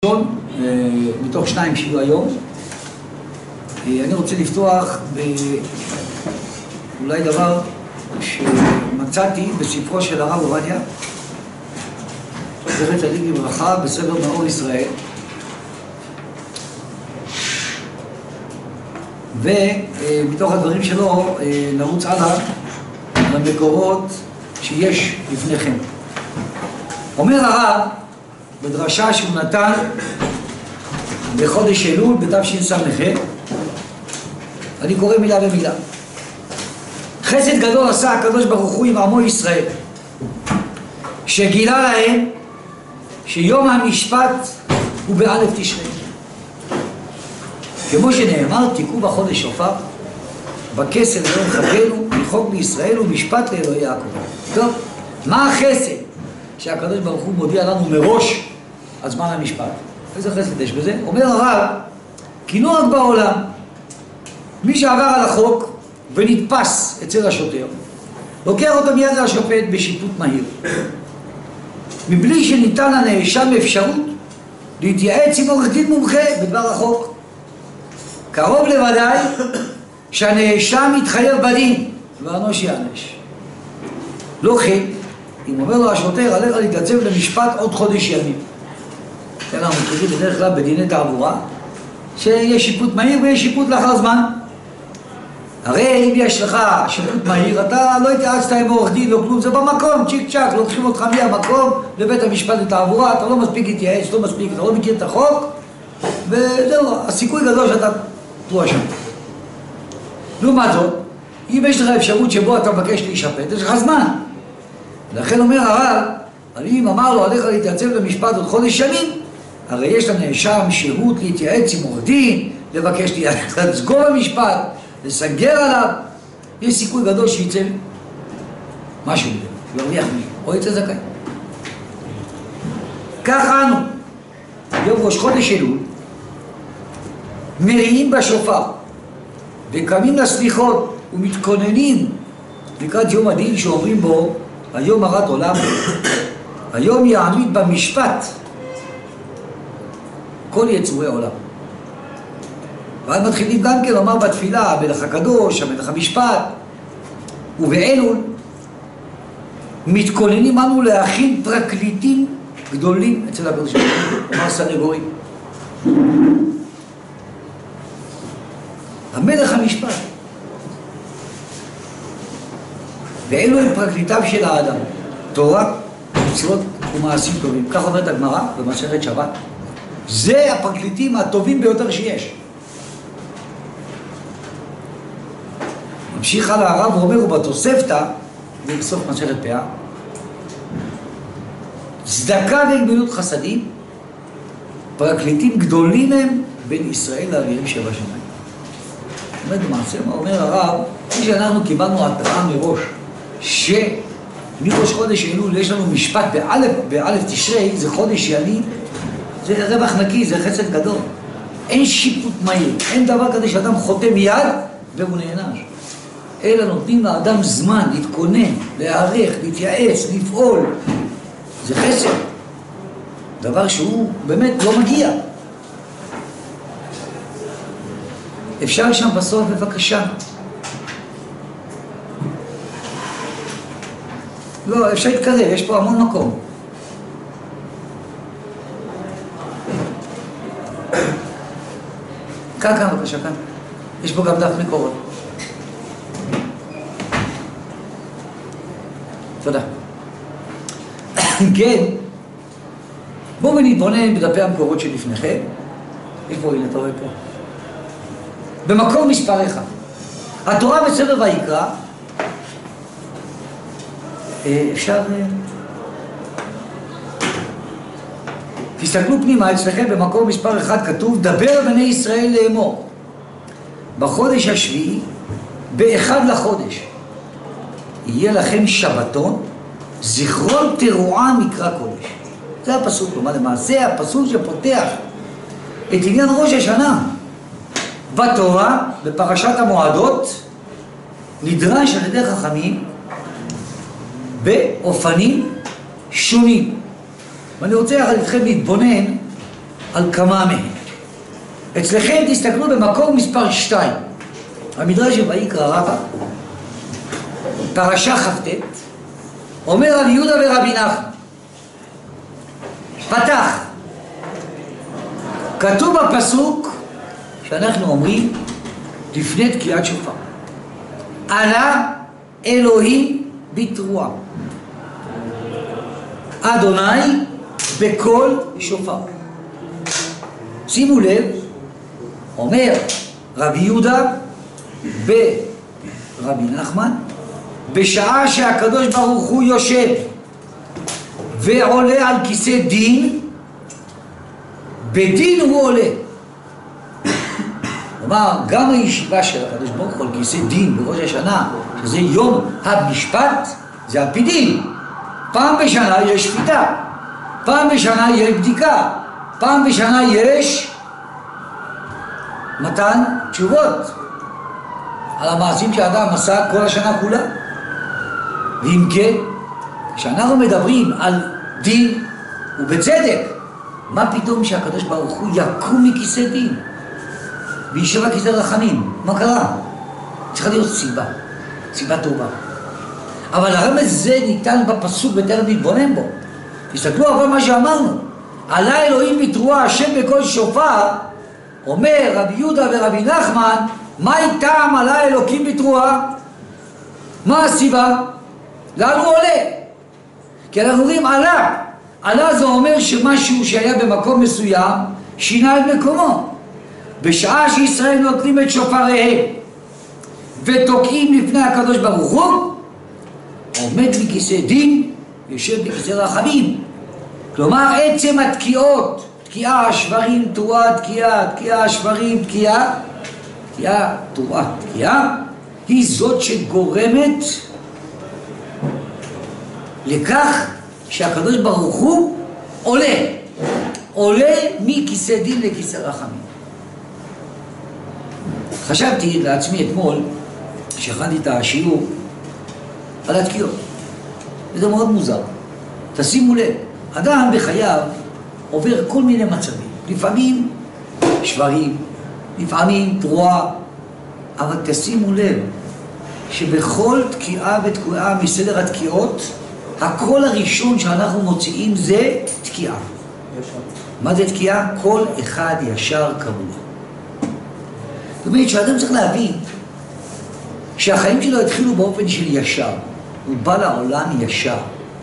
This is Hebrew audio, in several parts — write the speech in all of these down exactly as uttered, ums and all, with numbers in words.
מתוך שניים שיהיו היום. אני רוצה לפתוח באולי דבר שמצאתי בספרו של הרב עובדיה, זכר צדיק לברכה, בספר מאור ישראל, ומתוך הדברים שלו נרוץ הלאה למקורות שיש לפניכם. אומר הרב בדרשה שהוא נתן בחודש אלול בתשס"ח, אני קורא מילה במילה: חסד גדול עשה הקדוש ברוך הוא עם עמו ישראל, שגילה להם שיום המשפט הוא באלף תשרי, כמו שנאמר, תיקעו בחודש שופר, בכסל ליום חגנו, לחוק לישראל ומשפט לאלוהי יעקב. טוב, מה החסד שהקדוש ברוך הוא מודיע לנו מראש על זמן המשפט? איזה חסד יש בזה? אומר הרב, כי נוהג בעולם, מי שעבר על החוק ונתפס אצל השוטר, לוקח אותו מיד לשופט בשיפוט מהיר, מבלי שניתן לנאשם אפשרות להתייעץ עם עורך דין מומחה בדבר החוק. קרוב לוודאי שהנאשם יתחייב בדין ואנוש יענש. לא כן, אם אומר לו השוטר, עליך להתייצב למשפט עוד חודש ימים. אנחנו מכירים בדרך כלל בדיני תעבורה שיש שיפוט מהיר ויש שיפוט לאחר זמן. הרי אם יש לך שיפוט מהיר, אתה לא התייעצת עם עורך דין, לא כלום, זה במקום, צ'יק צ'ק, לוקחים אותך מהמקום לבית המשפט לתעבורה, אתה לא מספיק להתייעץ, לא מספיק, אתה לא מכיר את החוק, וזהו, הסיכוי גדול שאתה תרוע שם. לעומת זאת, אם יש לך אפשרות שבו אתה מבקש להישפט, יש לך זמן. לכן אומר הרב, אם אמר לו עליך להתייצב למשפט עוד חודש ימים, הרי יש לנאשם שירות להתייעץ עם עורך דין, לבקש לסגור במשפט, לסגר עליו, יש סיכוי גדול שיצא משהו מזה, שירוויח מישהו, או יצא זכאי. ככה אנו, יום ראש חודש אלול, מריעים בשופר, וקמים לסליחות ומתכוננים לקראת יום הדין שאומרים בו, היום הרת עולם, היום יעמיד במשפט כל יצורי העולם. ואז מתחילים גם כן לומר בתפילה, המלך הקדוש, המלך המשפט, ובאלול מתכוננים אנו להכין פרקליטים גדולים אצל הקדוש ברוך הוא, כלומר סנגורים. המלך המשפט, ואלו הם פרקליטיו של האדם, תורה, מצוות ומעשים טובים. כך אומרת הגמרא במסכת שבת. זה הפרקליטים הטובים ביותר שיש. ממשיך על הרב ואומר, ובתוספתא, ובסוף מסכת פאה, צדקה וגמילות חסדים, פרקליטים גדולים הם בין ישראל לאביהם שבע שמיים. זאת אומרת, למעשה, מה אומר הרב, כפי שאנחנו קיבלנו התראה מראש, שמראש חודש אלול יש לנו משפט באלף, באלף תשרי, זה חודש ימים, זה רווח נקי, זה חסד גדול. אין שיפוט מהיר, אין דבר כזה שאדם חותם יד והוא נענש. אלא נותנים לאדם זמן להתכונן, להערך, להתייעץ, לפעול. זה חסד. דבר שהוא באמת לא מגיע. אפשר שם בסוף בבקשה. לא, אפשר להתקרב, יש פה המון מקום. כאן, כאן, בבקשה, כאן. יש פה גם דף מקורות. תודה. כן, בואו ונתבונן בדפי המקורות שלפניכם. יש פה, הנה, אתה רואה פה. במקום מספר אחד. התורה בספר ויקרא, אפשר... תסתכלו פנימה, אצלכם במקום מספר אחד כתוב, דבר בני ישראל לאמור. בחודש השביעי, באחד לחודש, יהיה לכם שבתון, זיכרון תרועה מקרא קודש. זה הפסוק, כלומר למעשה הפסוק שפותח את עניין ראש השנה. בתורה, בפרשת המועדות, נדרש על ידי חכמים באופנים שונים. ואני רוצה יחד איתכם להתבונן על כמה מהם. אצלכם תסתכלו במקור מספר שתיים. המדרש ויקרא רבא, פרשה כ"ט, אומר רבי יהודה ורבי נחמן, פתח, כתוב בפסוק שאנחנו אומרים לפני תקיעת שופר, עלה אלוהים בתרועה, אדוני בקול שופר. שימו לב, אומר רבי יהודה ברבי נחמן, בשעה שהקדוש ברוך הוא יושב ועולה על כיסא דין, בדין הוא עולה. כלומר, גם הישיבה של הקדוש ברוך הוא על כיסא דין בראש השנה, שזה יום המשפט, זה על פי דין. פעם בשנה יש שפיטה, פעם בשנה יש בדיקה, פעם בשנה יש מתן תשובות על המעשים שהאדם עשה כל השנה כולה. ואם כן, כשאנחנו מדברים על דין ובצדק, מה פתאום שהקדוש ברוך הוא יקום מכיסא דין וישב על כיסא רחמים? מה קרה? צריכה להיות סיבה, סיבה טובה. אבל הרמז זה ניתן בפסוק בטרם להתבונן בו. תסתכלו אבל מה שאמרנו, עלה אלוהים בתרועה, השם בקול שופר. אומר רבי יהודה ורבי נחמן, מה איתם עלה אלוקים בתרועה? מה הסיבה? לאן הוא עולה? כי אנחנו אומרים עלה. עלה זה אומר שמשהו שהיה במקום מסוים שינה את מקומו. בשעה שישראל נוטלים את שופריהם ותוקעים לפני הקדוש ברוך הוא, עומד בכיסא דין, יושב בכיסא רחמים. כלומר עצם התקיעות, תקיעה, שברים, תרועה, תקיעה, תקיעה, שברים, תקיעה, תקיעה, תרועה, תקיעה, היא זאת שגורמת לכך שהקדוש ברוך הוא עולה, עולה מכיסא דין לכיסא רחמים. חשבתי לעצמי אתמול, כשהכנתי את השיעור, על התקיעות. וזה מאוד מוזר. תשימו לב, אדם בחייו עובר כל מיני מצבים. לפעמים שברים, לפעמים תרועה, אבל תשימו לב שבכל תקיעה ותקועה מסדר התקיעות, הקול הראשון שאנחנו מוציאים זה תקיעה. ישר. מה זה תקיעה? כל אחד ישר קבוע. זאת אומרת שאדם צריך להבין שהחיים שלו התחילו באופן של ישר. הוא בא לעולם ישר.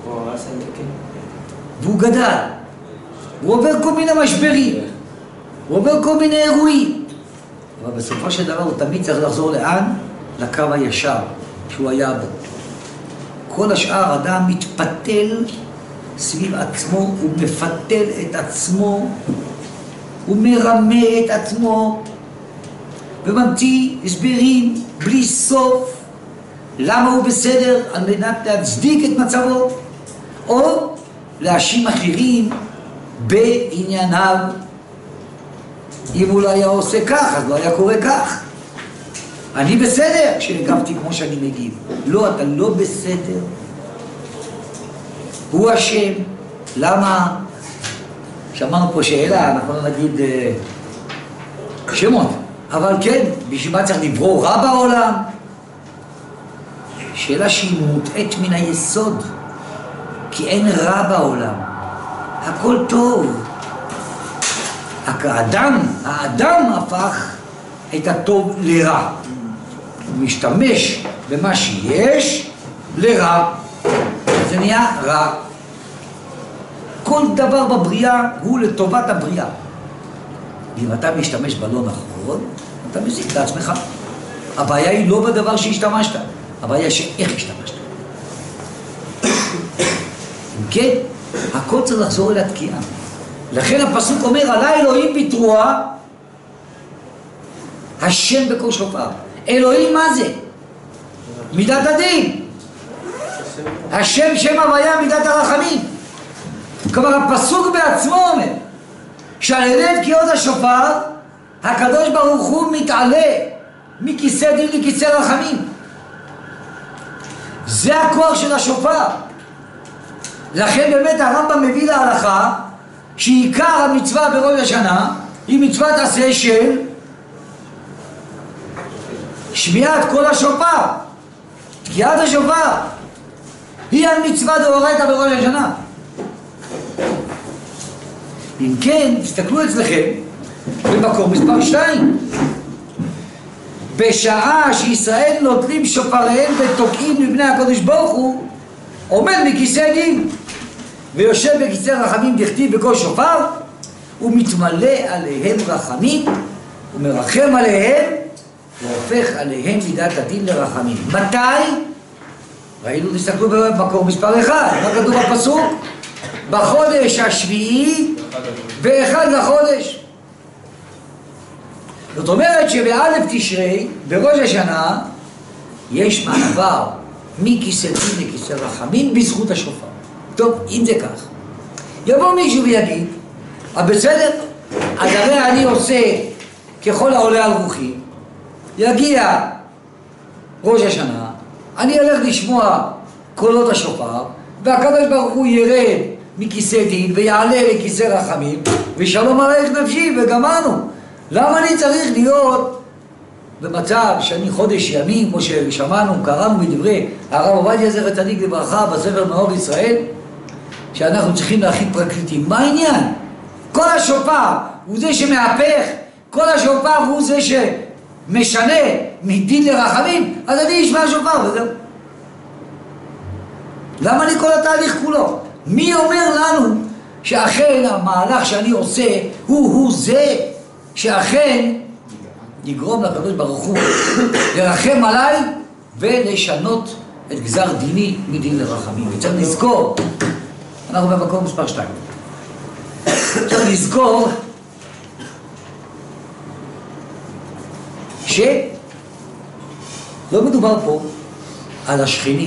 והוא גדל. הוא עובר כל מיני משברים. הוא עובר כל מיני אירועים. אבל בסופו של דבר הוא תמיד צריך לחזור לאן? לקו הישר שהוא היה בו. כל השאר אדם מתפתל סביב עצמו, הוא מפתל את עצמו, הוא מרמה את עצמו, וממציא הסברים בלי סוף למה הוא בסדר על מנת להצדיק את מצבו, או להאשים אחרים בענייניו. אם הוא לא היה עושה כך, אז לא היה קורה כך. אני בסדר כשהגבתי כמו שאני מגיב. לא, אתה לא בסדר. הוא אשם. למה? שמענו פה שאלה, אנחנו לא נגיד אה, שמות. אבל כן, בשביל מה צריך לברוא רע בעולם? שאלה שהיא מוטעת מן היסוד. כי אין רע בעולם. הכל טוב. האדם, האדם הפך את הטוב לרע. הוא משתמש במה שיש לרע. זה נהיה רע. כל דבר בבריאה הוא לטובת הבריאה. ואם אתה משתמש בלא נכון, אתה מזיק לעצמך. הבעיה היא לא בדבר שהשתמשת, הבעיה שאיך השתמשת. אם כן, הכל צריך לחזור אל התקיעה. לכן הפסוק אומר, עלה אלוהים בתרועה, השם בקול שופר. אלוהים מה זה? מידת הדין. השם שם הוויה מידת הרחמים. כלומר הפסוק בעצמו אומר שעל ידי תקיעות השופר הקדוש ברוך הוא מתעלה מכיסא דין לכיסא רחמים. זה הכוח של השופר. לכן באמת הרמב"ם מביא להלכה שעיקר המצווה בראש השנה היא מצוות עשה של שמיעת קול השופר, תקיעת השופר, היא המצווה דאורייתא בראש השנה. אם כן, תסתכלו אצלכם במקום מספר שתיים. בשעה שישראל נוטלים שופריהם ותוקעים לבני הקדוש ברוך הוא, עומד מכיסא דין ויושב בכיסא רחמים דכתיב בקול שופר, ומתמלא עליהם רחמים ומרחם עליהם והופך עליהם מידת הדין לרחמים. מתי? ראינו, תסתכלו במקור מספר אחד, מה כתוב בפסוק? בחודש השביעי באחד לחודש. זאת אומרת שבאלף תשרי, בראש השנה, יש מעבר מכיסא דין לכיסא רחמים בזכות השופר. טוב, אם זה כך, יבוא מישהו ויגיד, בסדר, אז הרי אני עושה ככל העולה על רוחי, יגיע ראש השנה, אני אלך לשמוע קולות השופר, והקדוש ברוך הוא ירד מכיסא דין ויעלה לכיסא רחמים, ושלום עלייך נפשי, וגמרנו. למה אני צריך להיות במצב שאני חודש ימים, כמו ששמענו, קראנו מדברי הרב עובדיה זכר צדיק לברכה בספר מאור ישראל, שאנחנו צריכים להכין פרקליטים? מה העניין? כל השופר הוא זה שמהפך, כל השופר הוא זה שמשנה מדין לרחמים, אז אני אשמע השופר וזהו. למה לי כל התהליך כולו? מי אומר לנו שאכן המהלך שאני עושה הוא הוא זה שאכן יגרום לקדוש ברוך הוא לרחם עליי ולשנות את גזר דיני מדין לרחמים? וצריך לזכור, אנחנו במקום מספר שתיים, צריך לזכור שלא מדובר פה על השכנים,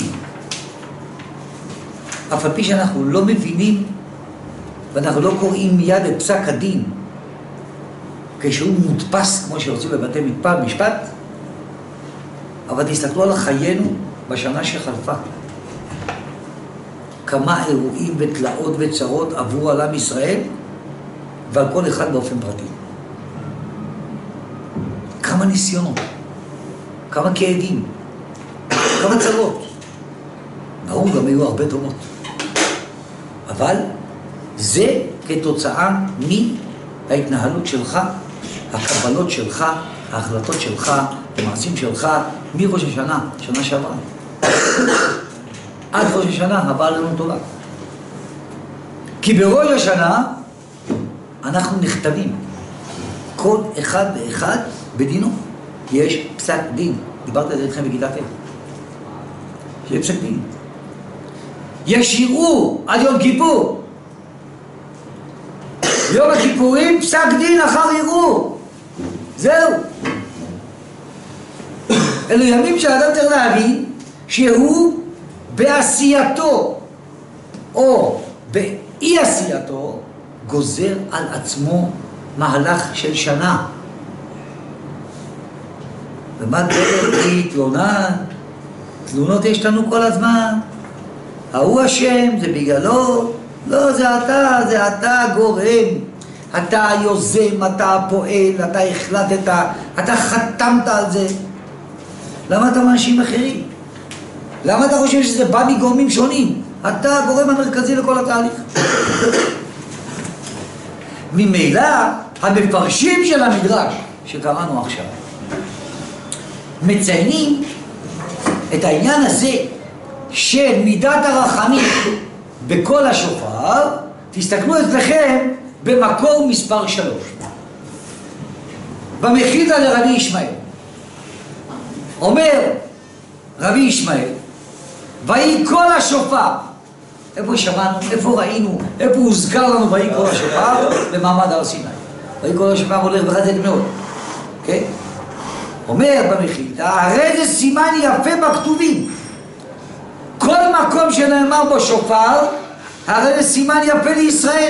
אף על פי שאנחנו לא מבינים ואנחנו לא קוראים מיד את פסק הדין כשהוא מודפס כמו שרוצים בבתי משפט, אבל תסתכלו על חיינו בשנה שחלפה, כמה אירועים ותלאות וצרות עברו על עם ישראל ועל כל אחד באופן פרטי. כמה ניסיונות, כמה כאבים, כמה צרות. ברור, גם היו הרבה טובות, אבל זה כתוצאה מההתנהלות שלך, הקבלות שלך, ההחלטות שלך, המעשים שלך, מראש השנה, שנה שעברה עד ראש השנה הבאה לנו טובה. כי בראש השנה אנחנו נכתבים, כל אחד ואחד בדינו. יש פסק דין, דיברתי על זה איתכם בכיתה ט', יש פסק דין. יש ערעור עד יום כיפור, יום הכיפורים פסק דין אחר ערעור, זהו. אלו ימים שהאדם צריך להבין שהוא בעשייתו או באי עשייתו גוזר על עצמו מהלך של שנה. ומה דרך היא תלונה? תלונות יש לנו כל הזמן, ההוא השם, זה בגללו. לא, זה אתה, זה אתה גורם, אתה יוזם, אתה פועל, אתה החלטת, אתה חתמת על זה. למה אתה מאשים אחרים? למה אתה חושב שזה בא מגורמים שונים? אתה הגורם המרכזי לכל התהליך. ממילא המפרשים של המדרש שקראנו עכשיו מציינים את העניין הזה של מידת הרחמים בקול השופר. תסתכלו אצלכם במקור מספר שלוש, במחילה לרבי ישמעאל. אומר רבי ישמעאל, ויהי קול השופר. איפה שמענו, איפה ראינו, איפה הוזכר לנו ויהי קול השופר? במעמד הר סיני. ויהי קול השופר הולך וחזק מאוד, כן? אומר במחילה, הרי זה סימן יפה בכתובים. כל מקום שנאמר בו שופר, הרי זה סימן יפה לישראל.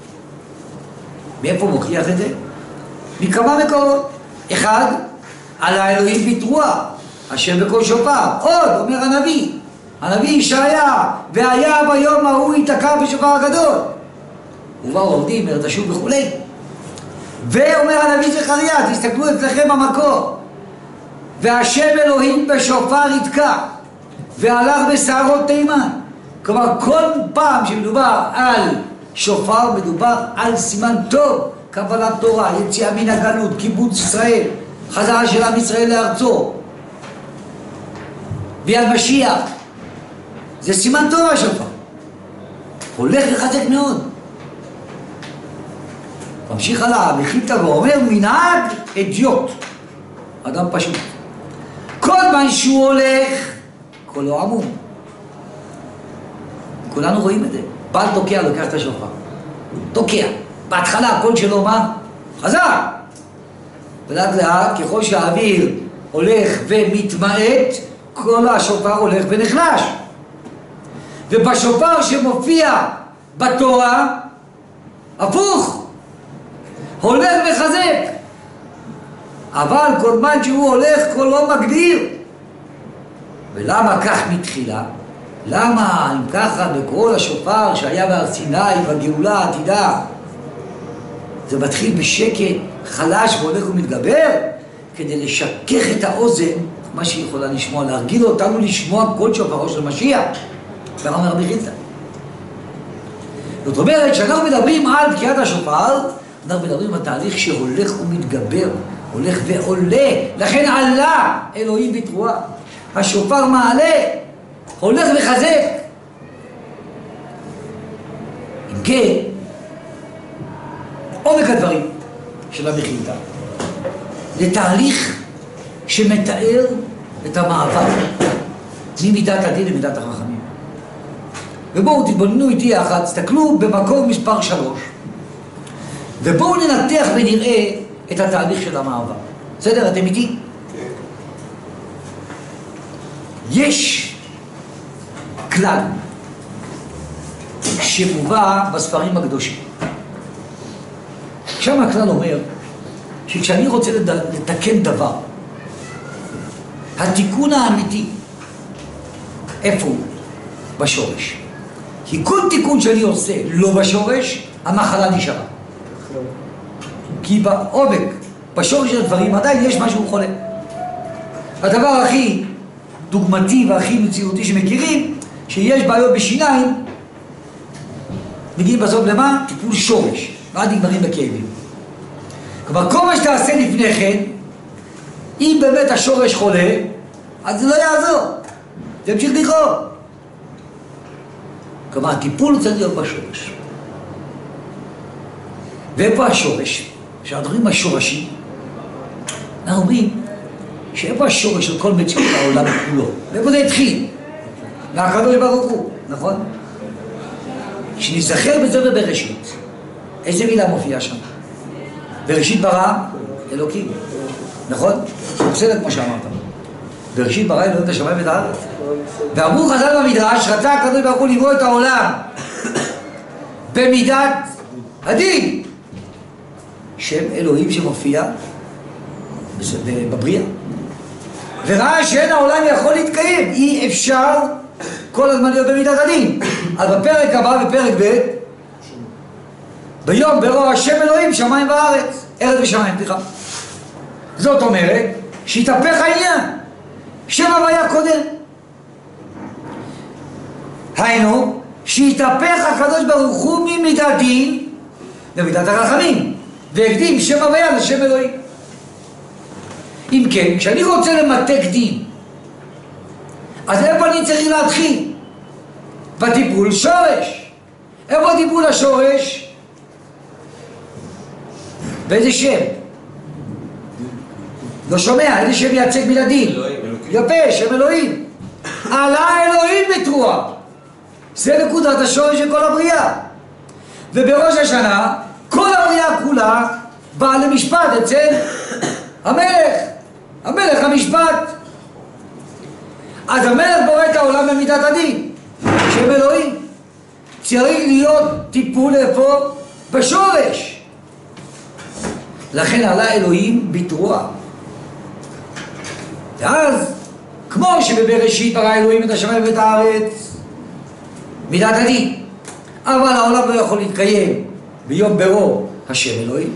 מאיפה מוכיח את זה? מכמה מקורות. אחד, על האלוהים בתרועה, אשר בקול שופר. עוד, אומר הנביא, הנביא ישעיה, והיה ביום ההוא ייתקע בשופר הגדול. ובאו עובדים, ארץ אשור וכולי. ואומר הנביא זכריה, תסתכלו אצלכם במקור, והשם אלוהים בשופר יתקע, והלך בשערות תימן. כלומר, כל פעם שמדובר על שופר, מדובר על סימן טוב, קבלת תורה, יציאה מן הגלות, קיבוץ ישראל, חזרה של עם ישראל לארצו, ביד משיח. זה סימן טוב השופר. הולך לחזק מאוד. ממשיך הלאה, מחיל תבוא, אומר מנהג אדיוט, אדם פשוט. כל זמן שהוא הולך, קולו עמום. כולנו רואים את זה. בעל תוקע לוקח את השופר. תוקע. בהתחלה הקול שלו מה? חזק. ולאט לאט, ככל שהאוויר הולך ומתמעט, כל השופר הולך ונחלש. ובשופר שמופיע בתורה, הפוך, הולך וחזק. אבל כל זמן שהוא הולך, קולו מגביר. ולמה כך מתחילה? למה אם ככה בקול השופר שהיה בהר סיני בגאולה העתידה, זה מתחיל בשקט, חלש והולך ומתגבר, כדי לשכך את האוזן, מה שהיא יכולה לשמוע, להרגיל אותנו לשמוע קול שופרו של משיח. ככה אומר רבי חיסדא. זאת אומרת, כשאנחנו מדברים על תקיעת השופר, אנחנו מדברים על תהליך שהולך ומתגבר, הולך ועולה, לכן עלה אלוהים בתרועה. השופר מעלה, הולך וחזק. אם כן, עומק הדברים של רבי חיסדא, זה תהליך שמתאר את המעבר ממידת הדין למידת החכמים. ובואו תתבוננו איתי יחד, תסתכלו במקור מספר שלוש, ובואו ננתח ונראה את התהליך של המעבר. בסדר? אתם איתי? כן. יש כלל שמובא בספרים הקדושים. שם הכלל אומר שכשאני רוצה לתקן דבר, התיקון האמיתי, איפה הוא? בשורש. כי כל תיקון שאני עושה לא בשורש, המחלה נשארה. כי בעומק, בשורש של הדברים, עדיין יש משהו חולה. הדבר הכי דוגמתי והכי מציאותי שמכירים, שיש בעיות בשיניים, מגיעים בסוף למה? טיפול שורש, ועד נגמרים בכאבים. כלומר, כל מה שתעשה לפני כן, אם באמת השורש חולה, אז זה לא יעזור. זה המשיך לכאוב. כלומר, הטיפול צריך להיות בשורש. ואיפה השורש? כשאנחנו מדברים על שורשים, אנחנו אומרים שאיפה השורש של כל מציאות העולם כולו? ואיפה זה התחיל? מהקדוש ברוך הוא, נכון? שנזכר בזה בבראשית. איזה מילה מופיעה שם? בראשית ברא אלוקים, נכון? בסדר כמו שאמרת. בראשית ברא אלוהים את השמיים ואת הארץ. ואמרו חז"ל במדרש, רצה הקדוש ברוך הוא לברוא את העולם במידת הדין. שם אלוהים שמופיע בבריאה. וראה שאין העולם יכול להתקיים, אי אפשר כל הזמן להיות במידת הדין. אז בפרק הבא, בפרק ב', ביום ברוא השם אלוהים שמיים וארץ, ארץ ושמיים, סליחה. זאת אומרת שהתהפך העניין, שם הוויה קודם. היינו, שהתהפך הקדוש ברוך הוא ממידת דין למידת הרחמים, והקדים שם הוויה לשם אלוהים. אם כן, כשאני רוצה למתק דין, אז איפה אני צריך להתחיל? בטיפול שורש. איפה טיפול השורש? באיזה שם? לא שומע, איזה שם מייצג מן הדין? יפה, שם אלוהים. עלה אלוהים בתרועה. זה נקודת השורש של כל הבריאה. ובראש השנה, כל הבריאה כולה באה למשפט אצל המלך. המלך המשפט. אז המלך בורא את העולם במידת הדין. שם אלוהים. צריך להיות טיפול איפה? בשורש. לכן עלה אלוהים בתרועה. ואז, כמו שבבראשית ברא אלוהים את השמיים ואת הארץ, מידת הדין. אבל העולם לא יכול להתקיים ביום ברור השם אלוהים.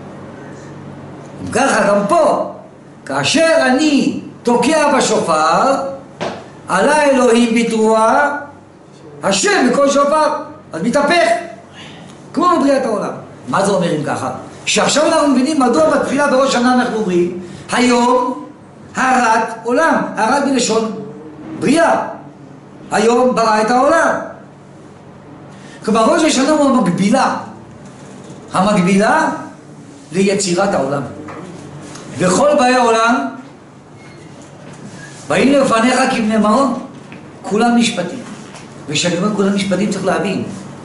ככה גם פה, כאשר אני תוקע בשופר, עלה אלוהים בתרועה, השם בכל שופר, אז מתהפך, כמו בבריאת העולם. מה זה אומר אם ככה? שעכשיו אנחנו מבינים מדוע בתפילה בראש שנה אנחנו אומרים, היום הרת עולם, הרת בלשון בריאה, היום ברא את העולם. כלומר ראש השנה הוא המקבילה, המקבילה ליצירת העולם. וכל באי העולם באים לפניך כבני מעון, כולם משפטים. וכשאני אומר כולם משפטים צריך להבין,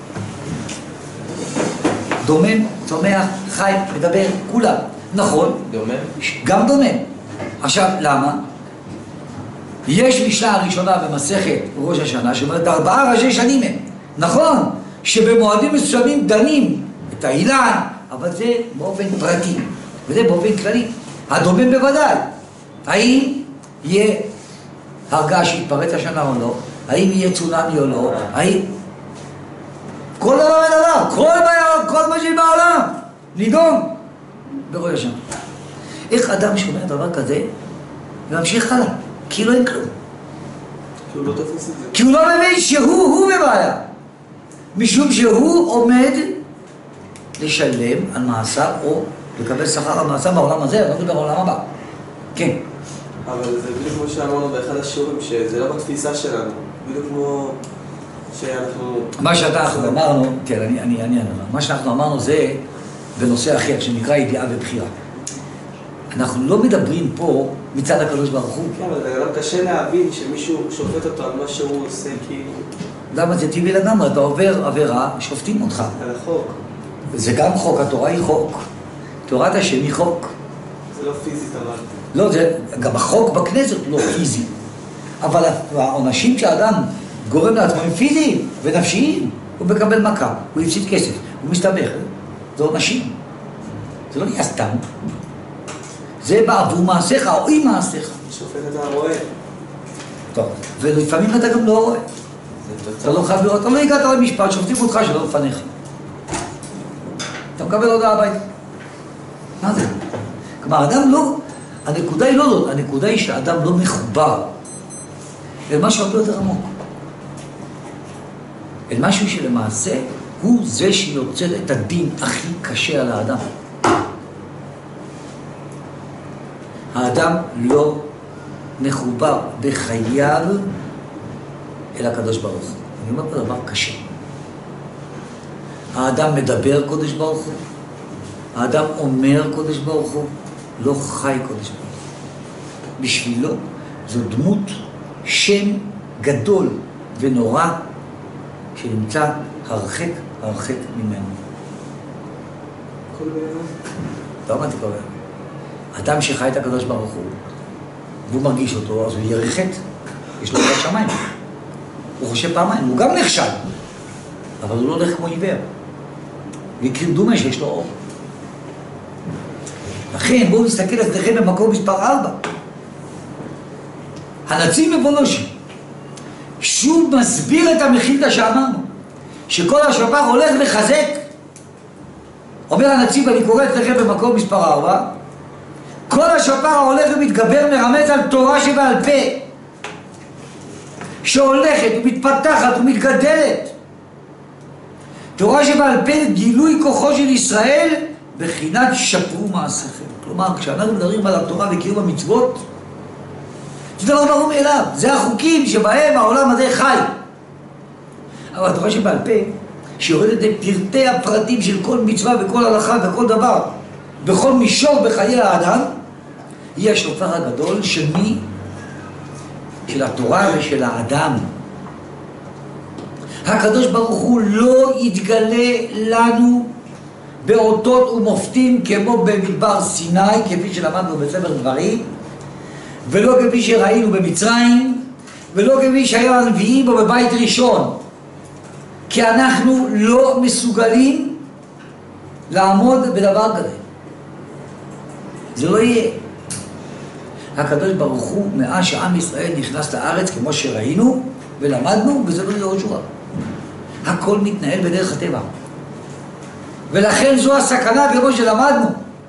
דומם, צומח, חי, מדבר, כולם. נכון, דומם? גם דומם. עכשיו, למה? יש משנה הראשונה במסכת ראש השנה שאומרת ארבעה ראשי שנים הם. נכון שבמועדים מסוימים דנים את האילן, אבל זה באופן פרטי, וזה באופן כללי. הדומם בוודאי. האם יהיה הרגע שיתפרץ השנה או לא? האם יהיה צונמי או לא? האם... כל דבר ודבר, כל, כל מה שבעולם, נידון בראש השנה. איך אדם שומע דבר כזה וממשיך הלאה? כאילו אין כלום. כי הוא לא תופס את זה. כי הוא לא מבין שהוא, הוא בבעיה. משום שהוא עומד לשלם על מעשה או לקבל שכר על מעשה בעולם הזה, לא מדבר בעולם הבא. כן. אבל זה בדיוק כמו שאמרנו באחד השיעורים, שזה לא בתפיסה שלנו. בדיוק כמו שאנחנו... מה שאנחנו אמרנו, כן, אני, אני, אני, אני, מה שאנחנו אמרנו זה בנושא אחר, שנקרא ידיעה ובחירה. אנחנו לא מדברים פה מצד הקדוש ברוך הוא. כן, אבל זה גם קשה להבין שמישהו שופט אותו על מה שהוא עושה, כאילו... למה זה טבעי לגמרי? אתה עובר עבירה, שופטים אותך. על החוק. זה גם חוק, התורה היא חוק. תורת השם היא חוק. זה לא פיזית, אבל... לא, זה, גם החוק בכנסת הוא לא פיזי. אבל העונשים שהאדם גורם לעצמו הם פיזיים ונפשיים. הוא מקבל מכה, הוא הפסיד כסף, הוא מסתבך. זה עונשים. זה לא נהיה סתם. זה בעבור מעשיך או עם מעשיך. שופט אתה רואה. טוב, ולפעמים אתה גם לא רואה. אתה לא חייב לראות, אתה לא הגעת למשפט, שופטים אותך שלא לפניך. אתה מקבל הודעה הביתה. מה זה? כלומר, אדם לא, הנקודה היא לא זאת, הנקודה היא שהאדם לא מחובר אל משהו הרבה יותר עמוק. אל משהו שלמעשה הוא זה שיוצר את הדין הכי קשה על האדם. האדם לא מחובר בחייו אל הקדוש ברוך הוא. אני אומר פה דבר קשה. האדם מדבר קודש ברוך הוא, האדם אומר קודש ברוך הוא, לא חי קודש ברוך הוא. בשבילו זו דמות שם גדול ונורא שנמצא הרחק הרחק ממנו. כל בעיה. לא אמרתי כל בעיה. אדם שחי את הקדוש ברוך הוא והוא מרגיש אותו, אז הוא ירחת, יש לו את שמיים. הוא חושב פעמיים, הוא גם נכשל, אבל הוא לא הולך כמו עיוור. ויקרים דומה שיש לו אור. לכן בואו נסתכל על אצלכם במקום מספר ארבע. הנציב מבולושי שוב מסביר את המחילתא שאמרנו, שכל השופר הולך לחזק. אומר הנציב, אני קורא אצלכם במקום מספר ארבע, כל השופר ההולך ומתגבר מרמז על תורה שבעל פה, שהולכת ומתפתחת ומתגדלת. תורה שבעל פה גילוי כוחו של ישראל בחינת שפרו מעשיכם. כלומר, כשאנחנו מדברים על התורה וקיום המצוות, זה דבר ברור מאליו, זה החוקים שבהם העולם הזה חי. אבל התורה שבעל פה, שיורדת לפרטי הפרטים של כל מצווה וכל הלכה וכל דבר, בכל מישור בחיי האדם, היא השופר הגדול של מי? של התורה ושל האדם. הקדוש ברוך הוא לא יתגלה לנו באותות ומופתים כמו במדבר סיני, כפי שלמדנו בספר דברים, ולא כפי שראינו במצרים, ולא כפי שהיה הנביאים או בבית ראשון. כי אנחנו לא מסוגלים לעמוד בדבר כזה. זה לא יהיה. הקדוש ברוך הוא, מאז שעם ישראל נכנס לארץ, כמו שראינו ולמדנו, וזה לא יהיה עוד שורה. הכל מתנהל בדרך הטבע. ולכן זו הסכנה כמו שלמדנו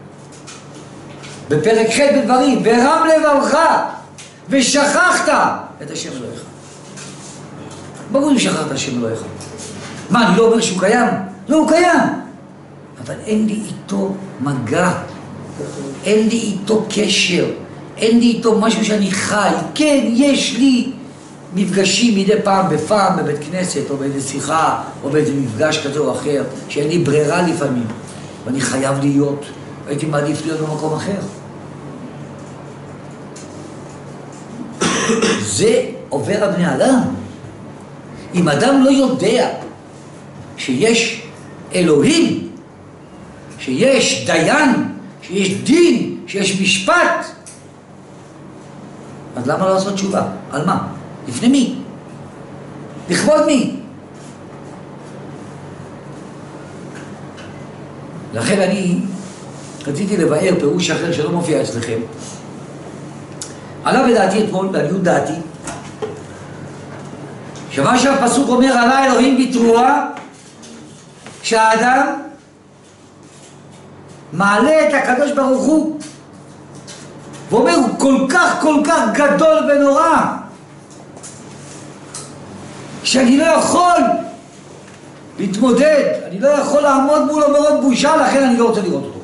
בפרק ח' בדברים, ורם לבבך ושכחת את השם אלוהיך. ברור אם שכחת את השם אלוהיך. מה, אני לא אומר שהוא קיים? לא, הוא קיים, אבל אין לי איתו מגע, אין לי איתו קשר, אין לי איתו משהו שאני חי. כן, יש לי מפגשים מדי פעם בפעם בבית כנסת או באיזה שיחה או באיזה מפגש כזה או אחר שאין לי ברירה לפעמים ואני חייב להיות, הייתי מעדיף להיות במקום אחר. זה עובר על בני אדם. אם אדם לא יודע שיש אלוהים, שיש דיין, שיש דין, שיש משפט, אז למה לא לעשות תשובה? על מה? לפני מי? לכבוד מי? לכן אני רציתי לבאר פירוש אחר שלא מופיע אצלכם. עלה בדעתי אתמול, בעניות דעתי, שמה שהפסוק אומר עלה אלוהים בתרועה, שהאדם מעלה את הקדוש ברוך הוא ואומר הוא כל כך כל כך גדול ונורא שאני לא יכול להתמודד, אני לא יכול לעמוד מולו מרוב בושה, לכן אני לא רוצה לראות אותו.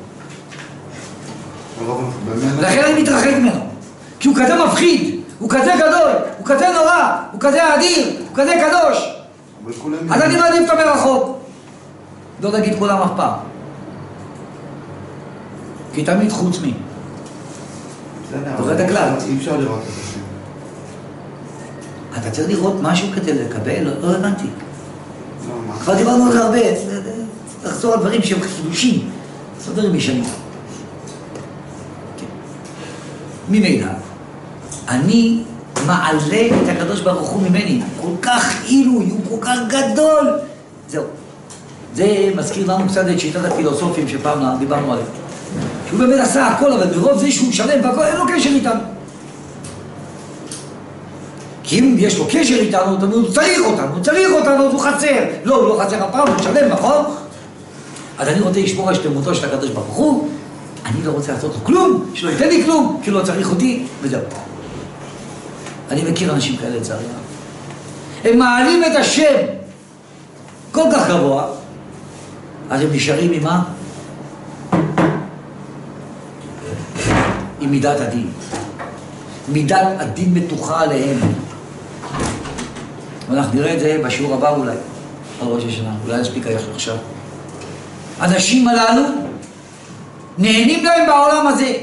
לכן אני מתרחק ממנו, כי הוא כזה מפחיד, הוא כזה גדול, הוא כזה נורא, הוא כזה אדיר, הוא כזה קדוש. אז אני מעדיף אותו מרחוק. לא נגיד כולם אף פעם, כי תמיד חוץ מי. זוכר את הכלל. אי אפשר לראות את השם. אתה צריך לראות משהו כדי לקבל, לא הבנתי. כבר דיברנו על זה הרבה, לחזור על דברים שהם חידושים, זה דברים ישנים. ממילא, אני מעלה את הקדוש ברוך הוא ממני, כל כך עילוי, הוא כל כך גדול. זהו. זה מזכיר לנו קצת את שיטת הפילוסופים שפעם דיברנו עליהם. שהוא באמת עשה הכל, אבל ברוב זה שהוא שלם והכל, אין לו קשר איתנו. כי אם יש לו קשר איתנו, הוא צריך אותנו, הוא צריך אותנו, הוא חצר. לא, הוא לא חצר הפעם, הוא שלם, נכון? אז אני רוצה לשמור על שלמותו של הקדוש ברוך הוא, אני לא רוצה לעשות לו כלום, שלא ייתן לי כלום, כי הוא לא צריך אותי, וזהו. אני מכיר אנשים כאלה לצערי. הם מעלים את השם כל כך גבוה, אז הם נשארים עם מה? עם מידת הדין. מידת הדין מתוחה עליהם. ואנחנו נראה את זה בשיעור הבא אולי, על ראש השנה, אולי נספיק עכשיו. האנשים הללו נהנים להם בעולם הזה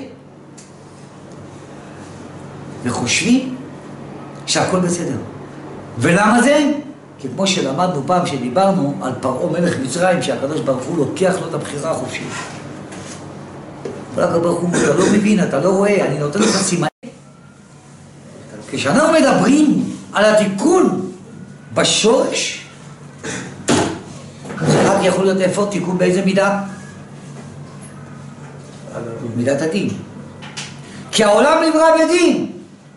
וחושבים שהכל בסדר. ולמה זה? כי כמו שלמדנו פעם שדיברנו על פרעה מלך מצרים, שהקדוש ברוך הוא לוקח לו את הבחירה החופשית. הקדוש ברוך הוא, אתה לא מבין, אתה לא רואה, אני נותן לך סימן. כשאנחנו מדברים על התיקון בשורש, זה רק יכול להיות איפה תיקון באיזה מידה? מידת הדין. כי העולם נברא בדין.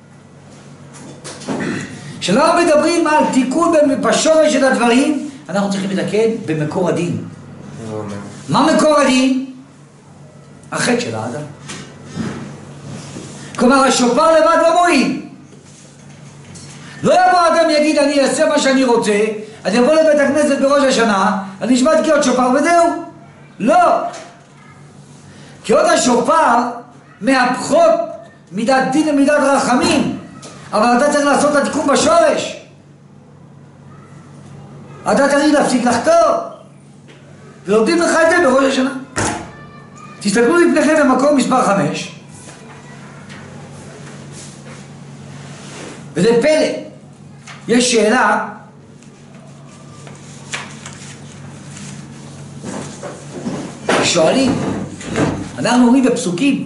כשאנחנו מדברים על תיקון בשורש של הדברים, אנחנו צריכים לתקן במקור הדין. מה מקור הדין? החטא של האדם. כלומר, השופר לבד לא מועיל. לא יבוא אדם יגיד, אני אעשה מה שאני רוצה, אני אבוא לבית הכנסת בראש השנה, אני אשמע את קריאות שופר וזהו. לא. קריאות השופר מהפכות מידת דין ומידת רחמים, אבל אתה צריך לעשות את התיקון בשורש. אתה צריך להפסיק לחתור, ולומדים לך את זה בראש השנה. תסתכלו לפניכם במקום מספר חמש, וזה פלא. יש שאלה שואלים, אנחנו אומרים בפסוקים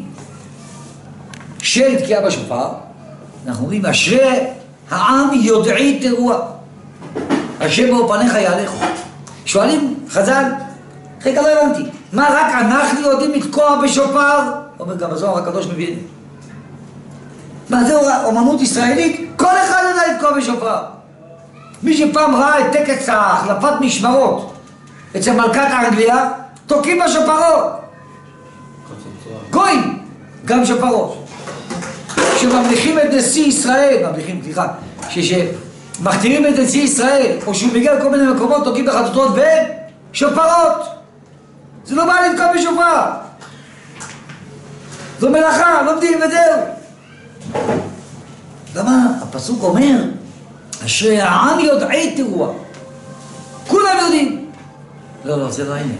של תקיעה בשופר, אנחנו אומרים אשרי העם יודעי תרועה, השם באור פניך יהלכו. שואלים חז"ל, רגע לא הבנתי, מה רק אנחנו יודעים לתקוע בשופר? אומר גם הזוהר הקדוש מבין. מה זה אומנות ישראלית? כל אחד יודע לתקוע בשופר. מי שפעם ראה את טקס החלפת משמרות אצל מלכת אנגליה, תוקעים בשופרות. גויים, גם שופרות. כשממליכים את נשיא ישראל, ממליכים, סליחה, כשמכתירים את נשיא ישראל, או שהוא מגיע לכל מיני מקומות, תוקעים בחצוצרות ושופרות. זה לא בא לתקוע בשופר. זו מלאכה, לומדים וזהו. למה? הפסוק אומר, אשרי העם יודעי תרועה. כולם יודעים. לא, לא, זה לא העניין.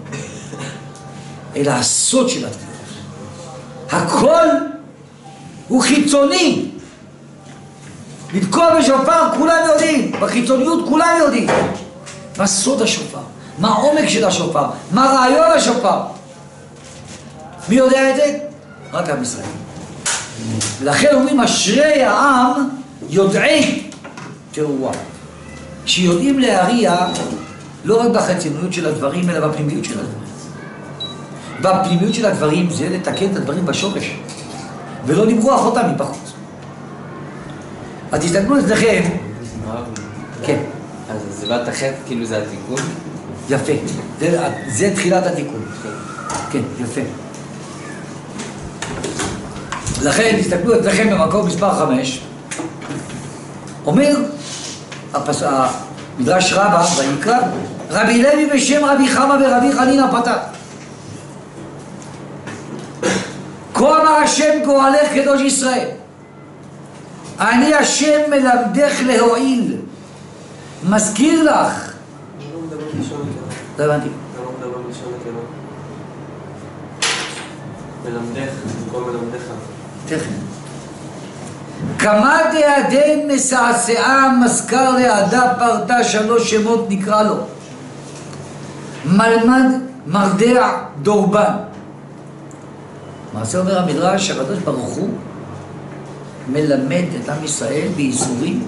אלא הסוד של התפילות. הכל הוא חיצוני. לתקוע בשופר כולם יודעים. בחיצוניות כולם יודעים. מה סוד השופר? מה העומק של השופר? מה רעיון השופר? מי יודע את זה? רק עם ישראל. ולכן אומרים, אשרי העם יודעי תרועה. שיודעים להריע לא רק בחיצוניות של הדברים, אלא בפנימיות של הדברים. בפנימיות של הדברים זה לתקן את הדברים בשורש, ולא למרוח אותם מבחוץ. אז תסתכלו אצלכם. כן. אז זה באת החטא, כאילו זה התיקון? יפה. זה, זה תחילת התיקון. כן, יפה. לכן, תסתכלו אצלכם במקום מספר חמש. אומר הפס... המדרש רבא ויקרא, רבי לוי בשם רבי חמא ורבי חנינא פתח. כה אמר השם גואלך קדוש ישראל, אני השם מלמדך להועיל, מזכיר לך. לא מדבר בלשון נקבה. לא הבנתי. לא מדבר בלשון נקבה. מלמדך, במקום מלמדך. תכף. כמה דעדן מסעסעה מזכר לעדה פרטה, שלוש שמות נקרא לו. מלמד מרדע דורבן. מה זה אומר המדרש? הקדוש ברוך הוא מלמד את עם ישראל בייסורים.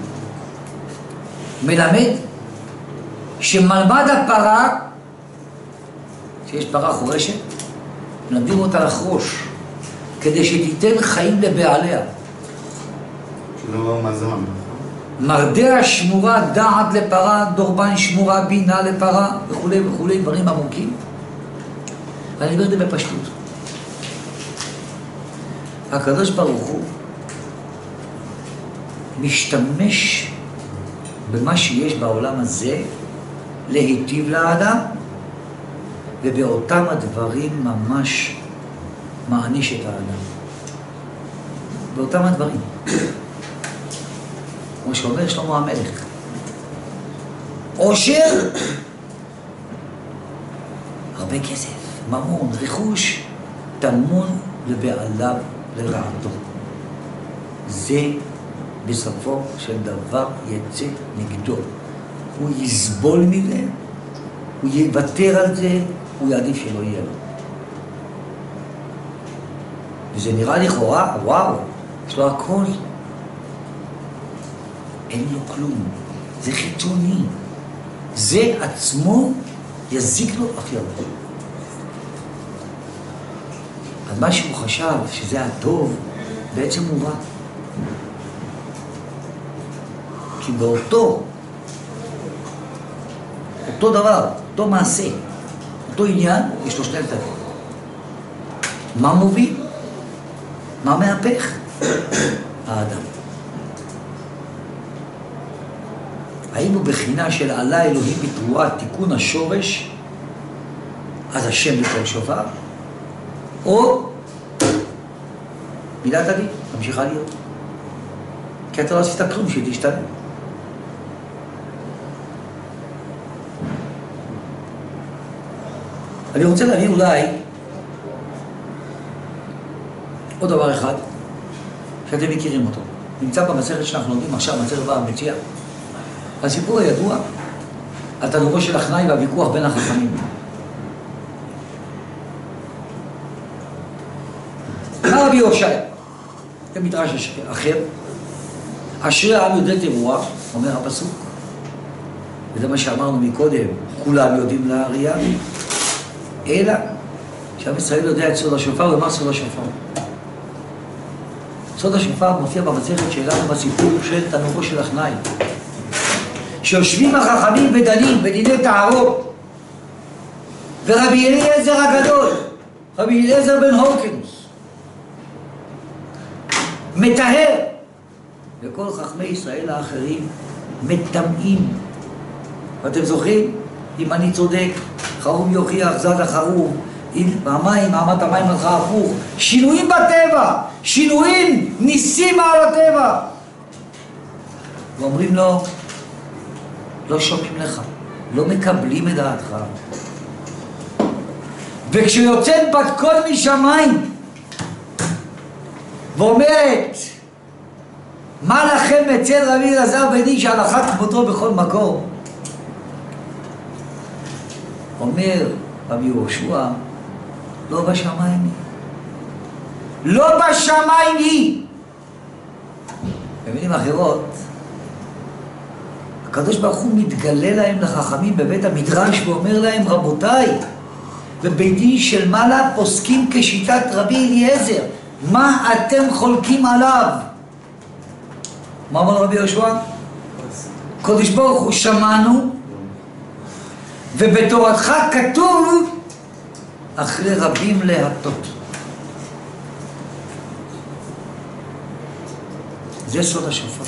מלמד שמלמד הפרה, שיש פרה חורשת, מלמדים אותה לחרוש כדי שתיתן חיים לבעליה. לא מזון. מרדע שמורה דעת לפרה, דורבן שמורה בינה לפרה, וכולי וכולי, דברים עמוקים. אני אומר את זה בפשטות. הקדוש ברוך הוא משתמש במה שיש בעולם הזה להיטיב לאדם, ובאותם הדברים ממש מעניש את האדם. באותם הדברים. כמו שאומר שלמה המלך, עושר, הרבה כסף, ממון, רכוש, טמון לבעליו לרעתו. זה בסופו של דבר יצא נגדו. הוא יסבול מזה, הוא יוותר על זה, הוא יעדיף שלא יהיה לו. וזה נראה לכאורה, וואו, יש לו הכל. אין לו כלום, זה חיצוני. זה עצמו יזיק לו הכי הרבה. אז מה שהוא חשב שזה הטוב, בעצם הוא רע. כי באותו, אותו דבר, אותו מעשה, אותו עניין, יש לו שני דברים. מה מוביל? מה מהפך? האדם. האם הוא בחינה של עלה אלוהים בתרועה, תיקון השורש, אז השם בכל שופר, או מידת הדין, ממשיכה להיות. כי אתה לא עשית כלום שתשתנה. אני רוצה להביא אולי עוד דבר אחד שאתם מכירים אותו. נמצא במסכת שאנחנו לומדים עכשיו, מסכת בבא מציעא. הסיפור הידוע על תנורו של אחנאי והוויכוח בין החכמים. אמר רבי הושעיה, זה מדרש אחר, אשרי העם יודעי תרועה, אומר הפסוק, וזה מה שאמרנו מקודם, כולם יודעים להריע, אלא שעם ישראל יודע את סוד השופר, ומה סוד השופר? סוד השופר מופיע במסכת שלנו בסיפור של תנורו של אחנאי. שיושבים החכמים ודנים בדיני טהרות, ורבי אליעזר הגדול, רבי אליעזר בן הורקנוס, מטהר, וכל חכמי ישראל האחרים מטמאים. ואתם זוכרים? אם אני צודק, חרוב יוכיח זד החרוב, אם המים, מעמד המים הלכה הפוך, שינויים בטבע, שינויים, ניסים על הטבע. ואומרים לו, לא שומעים לך, לא מקבלים את דעתך. וכשיוצאת בת קול משמיים ואומרת, מה לכם אצל רבי אלעזר בן איש שהלכה כמותו בכל מקום? אומר רבי יהושע, לא בשמיים היא. לא בשמיים היא. במילים אחרות, הקדוש ברוך הוא מתגלה להם לחכמים בבית המדרש ואומר להם, רבותיי, בבית דין של מעלה פוסקים כשיטת רבי אליעזר, מה אתם חולקים עליו? מה אמר רבי יהושע? קדוש ברוך הוא שמענו, ובתורתך כתוב אחרי רבים להטות. זה סוד השופר.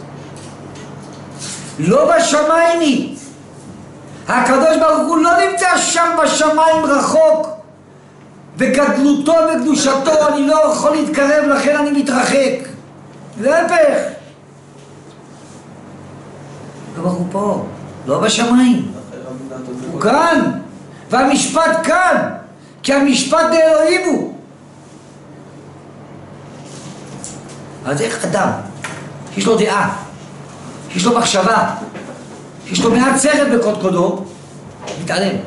לא בשמיים היא. הקדוש ברוך הוא לא נמצא שם בשמיים רחוק, וגדלותו וקדושתו אני לא יכול להתקרב, לכן אני מתרחק. להפך. הקדוש ברוך הוא פה, לא בשמיים. הוא כאן, והמשפט כאן, כי המשפט לאלוהים הוא. אז איך אדם שיש לו דעה, שיש לו מחשבה, שיש לו מעט שכל בקודקודו, מתעלם.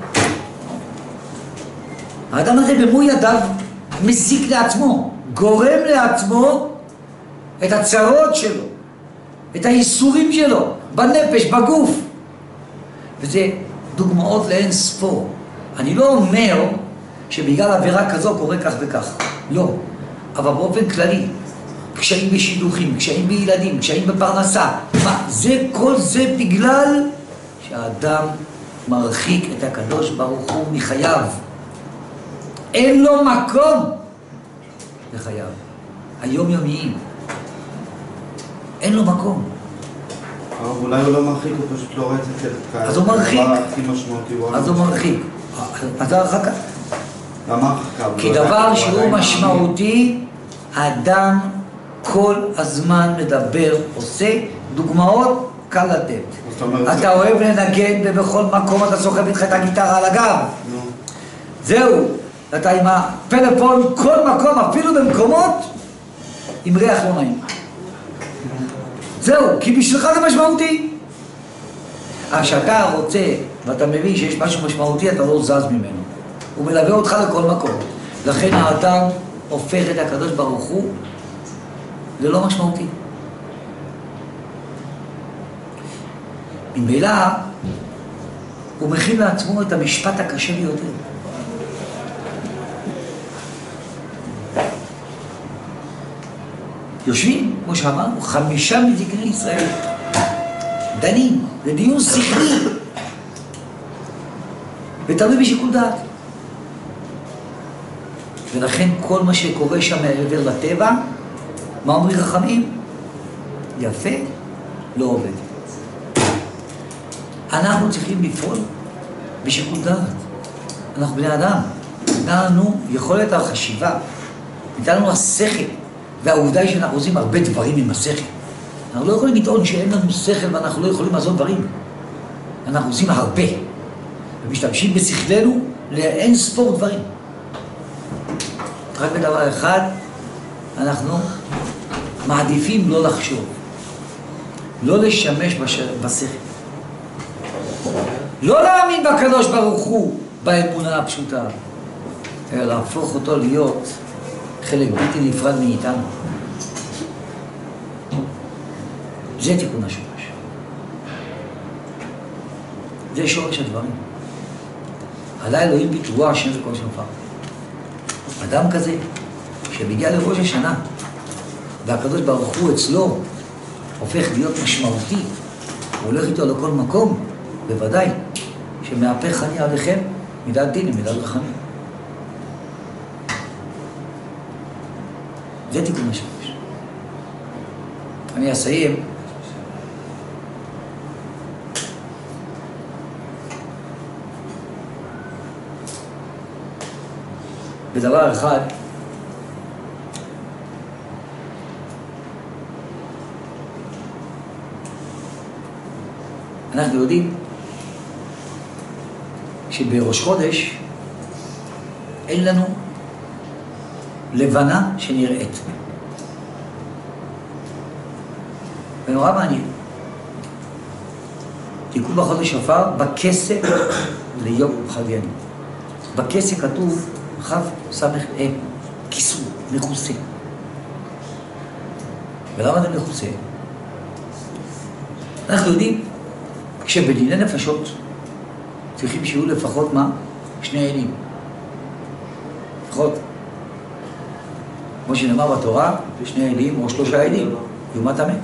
האדם הזה במו ידיו מזיק לעצמו, גורם לעצמו את הצרות שלו, את האיסורים שלו, בנפש, בגוף. וזה דוגמאות לאין ספור. אני לא אומר שבגלל עבירה כזו קורה כך וכך. לא. אבל באופן כללי, קשיים בשידוכים, קשיים בילדים, קשיים בפרנסה. מה? זה, כל זה בגלל שהאדם מרחיק את הקדוש ברוך הוא מחייו. אין לו מקום לחייו. היומיומיים. אין לו מקום. אולי הוא לא מרחיק, הוא פשוט לא רואה את זה ככה. אז הוא מרחיק. אז הוא מרחיק. אז זה הרחקה. למה הרחקה? כי דבר שהוא משמעותי, האדם כל הזמן מדבר, עושה דוגמאות, קל לתת. אתה אוהב לנגן ובכל מקום אתה סוחב איתך את הגיטרה על הגב. זהו. אתה עם הפלאפון כל מקום, אפילו במקומות עם ריח לא נעים. זהו, כי בשבילך זה משמעותי. אבל כשאתה רוצה ואתה מבין שיש משהו משמעותי, אתה לא זז ממנו. הוא מלווה אותך לכל מקום. לכן האדם הופך את הקדוש ברוך הוא ללא משמעותי. ממילא הוא מכין לעצמו את המשפט הקשה ביותר. יושבים, כמו שאמרנו, חמישה מזקני ישראל, דנים, זה דיון שכלי, ותלוי בשיקול דעת. ולכן כל מה שקורה שם מעבר לטבע, מה אומרים חכמים? יפה, לא עובד. אנחנו צריכים לפעול בשיקול דעת. אנחנו בני אדם, ניתן לנו יכולת החשיבה, ניתן לנו השכל. והעובדה היא שאנחנו עושים הרבה דברים עם השכל. אנחנו לא יכולים לטעון שאין לנו שכל ואנחנו לא יכולים לעשות דברים. אנחנו עושים הרבה. ומשתמשים בשכלנו לאין ספור דברים. רק בדבר אחד, אנחנו מעדיפים לא לחשוב. לא לשמש בשכל. לא להאמין בקדוש ברוך הוא באמונה הפשוטה, אלא להפוך אותו להיות חלק בלתי נפרד מאיתנו. זה תיקון השורש. זה שורש הדברים. עלי אלוהים בתרועה השם וכל שופר. אדם כזה שמגיע לראש השנה והקדוש ברוך הוא אצלו הופך להיות משמעותי, הוא הולך איתו לכל מקום, בוודאי שמהפך אני עליכם מידת דין למידת רחמים. זה תיקון השורש. אני אסיים. בדבר אחד, אנחנו יודעים שבראש חודש אין לנו לבנה שנראית. ונורא מעניין. תיקון בחודש שופר בכסף ליום חגנו. בכסף כתוב חב סמך אם, כיסוי, מכוסה. ולמה זה מכוסה? אנחנו יודעים שבדיני נפשות צריכים שיהיו לפחות מה? שני אלים. לפחות. כמו שנאמר בתורה, שני אלים או שלושה אלים. יומת המת.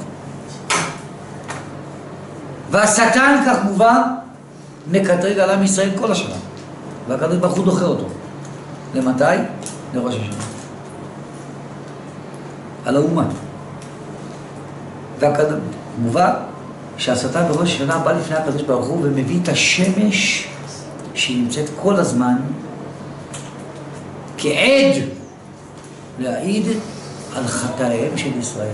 והשטן, כך מובן, מקטרג על עם ישראל כל השנה. והקדוש ברוך הוא דוחה אותו. למתי? לראש השנה. על האומה. והקדוש, מובן, שהשטן בראש השנה בא לפני הקדוש ברוך הוא ומביא את השמש שהיא נמצאת כל הזמן כעד להעיד על חטאיהם של ישראל.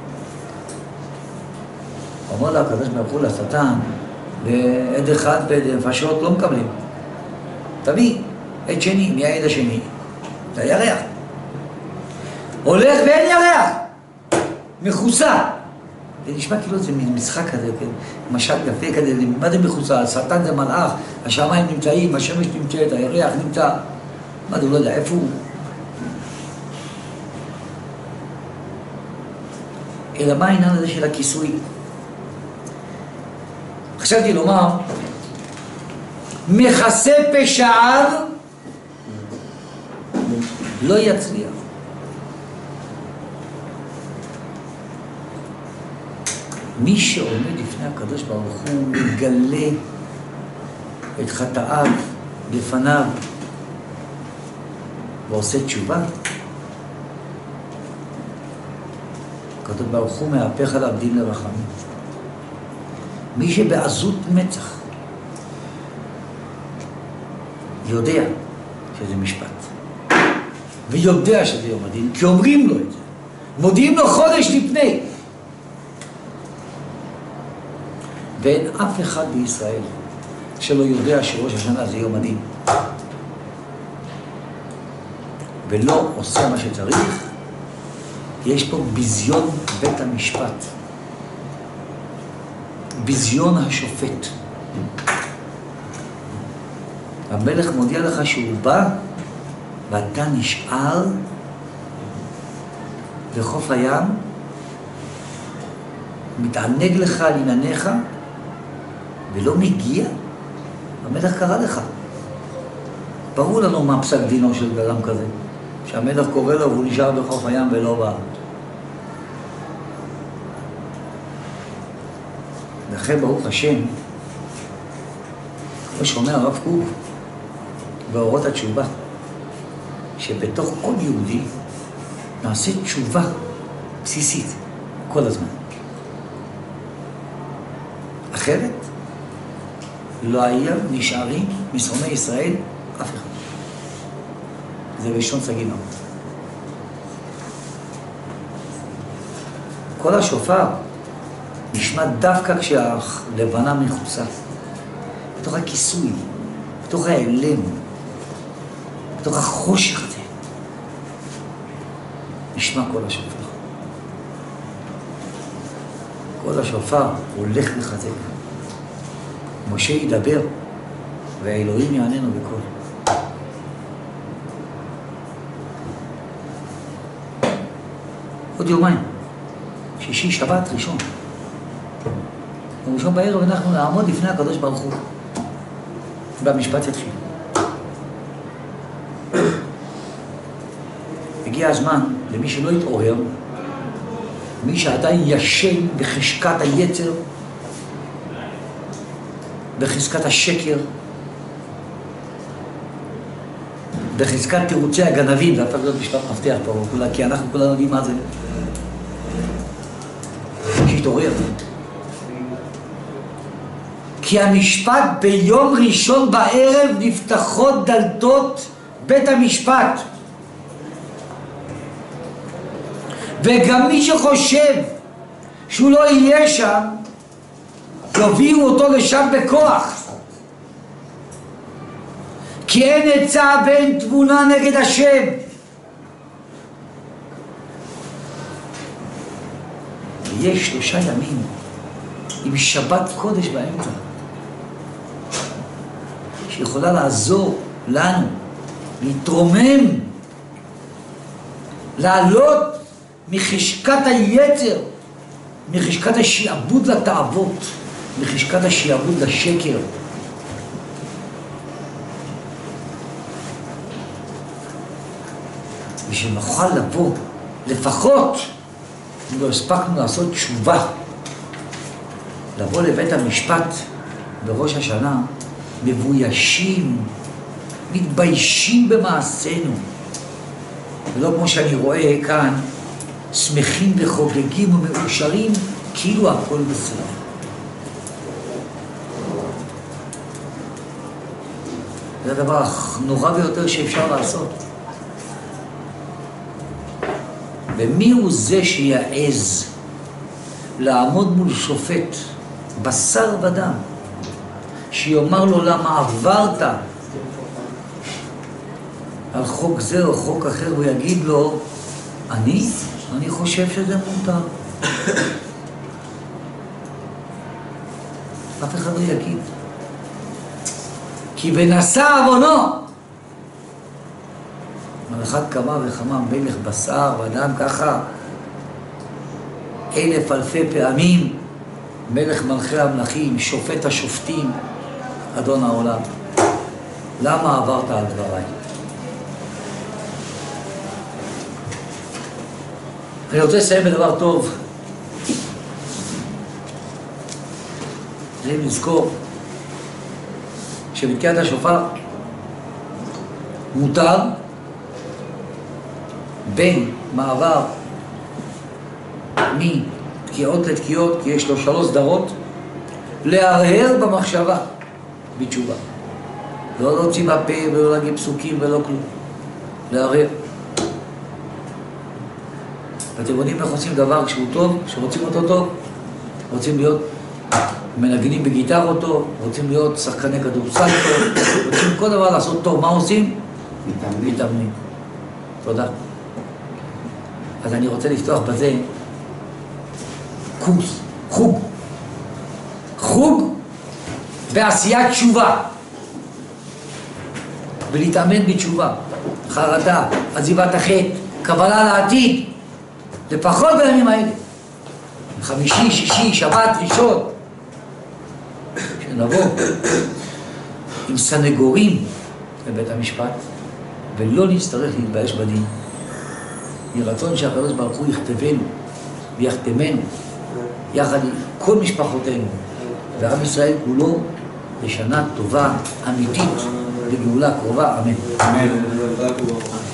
אומר לה הקדוש ברוך הוא לשטן, בעד אחד בנפשות לא מקבלים. תביא עד שני, מי העד השני? זה הירח. הולך ואין ירח, מכוסה. זה נשמע כאילו זה משחק כזה, משל יפה כזה, מה זה מכוסה? השטן זה מלאך, השמיים נמצאים, השמש נמצאת, הירח נמצא. מה זה, לא יודע, איפה הוא? אלא מה העניין הזה של הכיסוי? חשבתי לומר, מכסה פשעיו לא יצליח. מי שעומד לפני הקדוש ברוך הוא מגלה את חטאיו לפניו ועושה תשובה, הקדוש ברוך הוא מהפך עליו דין לרחמים. מי שבעזות מצח יודע שזה משפט ויודע שזה יום הדין, כי אומרים לו את זה, מודיעים לו חודש לפני, ואין אף אחד בישראל שלא יודע שראש השנה זה יום הדין ולא עושה מה שצריך, יש פה ביזיון בית המשפט, ביזיון השופט. המלך מודיע לך שהוא בא ואתה נשאר בחוף הים, מתענג לך על ענייניך ולא מגיע. המלך קרא לך. ברור לנו מה פסק דינו של גלם כזה, שהמלך קורא לו והוא נשאר בחוף הים ולא בא. לכן ברוך השם, כמו שאומר הרב קוק באורות התשובה, שבתוך כל יהודי נעשה תשובה בסיסית כל הזמן. אחרת לא היה נשארים משונאי ישראל אף אחד. זה ראשון סגינו. כל השופר נשמע דווקא כשהלבנה מכוסה, בתוך הכיסוי, בתוך האלם, בתוך החושך הזה, נשמע כל השופר. כל השופר הולך לחזק. משה ידבר והאלוהים יעננו בקול. עוד יומיים, שישי, שבת, ראשון. ראשון בערב אנחנו נעמוד לפני הקדוש ברוך הוא והמשפט יתחיל. הגיע הזמן למי שלא יתעורר, מי שעדיין ישן בחשקת היצר, בחזקת השקר, בחזקת תירוצי הגנבים, זה הפך להיות משפט מפתח פה, כי אנחנו כולנו יודעים מה זה. שיתעורר. כי המשפט ביום ראשון בערב נפתחות דלתות בית המשפט. וגם מי שחושב שהוא לא יהיה שם, יביאו אותו לשם בכוח. כי אין עצה ואין תבונה נגד השם. ויש שלושה ימים עם שבת קודש באמצע, שיכולה לעזור לנו להתרומם, לעלות מחשקת היצר, מחשקת השיעבוד לתאוות, מחשקת השיעבוד לשקר. ושנוכל לבוא, לפחות, אם לא הספקנו לעשות תשובה, לבוא לבית המשפט בראש השנה, מבוישים, מתביישים במעשינו. ולא כמו שאני רואה כאן, שמחים וחוגגים ומאושרים, כאילו הכל בסדר. זה הדבר הנורא ביותר שאפשר לעשות. ומי הוא זה שיעז לעמוד מול שופט, בשר ודם, שיאמר לו למה עברת על חוק זה או חוק אחר, הוא יגיד לו, אני? אני חושב שזה מותר. אף אחד לא יגיד. כי בנשא עוונו. על אחד כמה וכמה מלך בשר ואדם ככה אלף אלפי פעמים, מלך מלכי המלכים, שופט השופטים, אדון העולם. למה עברת על דבריי? אני רוצה לסיים בדבר טוב. צריכים לזכור שבתקיעת השופר מותר בין מעבר מתקיעות לתקיעות, כי יש לו שלוש סדרות, להרהר במחשבה בתשובה. לא להוציא בפה ולא להגיד פסוקים ולא כלום. להרהר. ואתם יודעים איך עושים דבר כשהוא טוב, כשרוצים אותו טוב? רוצים להיות מנגנים בגיטרות טוב, רוצים להיות שחקני כדורסל טוב, רוצים כל דבר לעשות טוב. מה עושים? מתאמנים. מתאמנים. תודה. אז אני רוצה לפתוח בזה קורס, חוג. חוג בעשיית תשובה. ולהתאמן בתשובה. חרדה, עזיבת החטא, קבלה לעתיד. לפחות בימים האלה. חמישי, שישי, שבת, ראשון. שנבוא עם סנגורים לבית המשפט, ולא נצטרך להתבייש בדין. יהי רצון שהקדוש ברוך הוא יכתבנו ויחתמנו יחד עם כל משפחותינו ועם ישראל כולו לשנה טובה, אמיתית, לגאולה קרובה. אמן. אמן.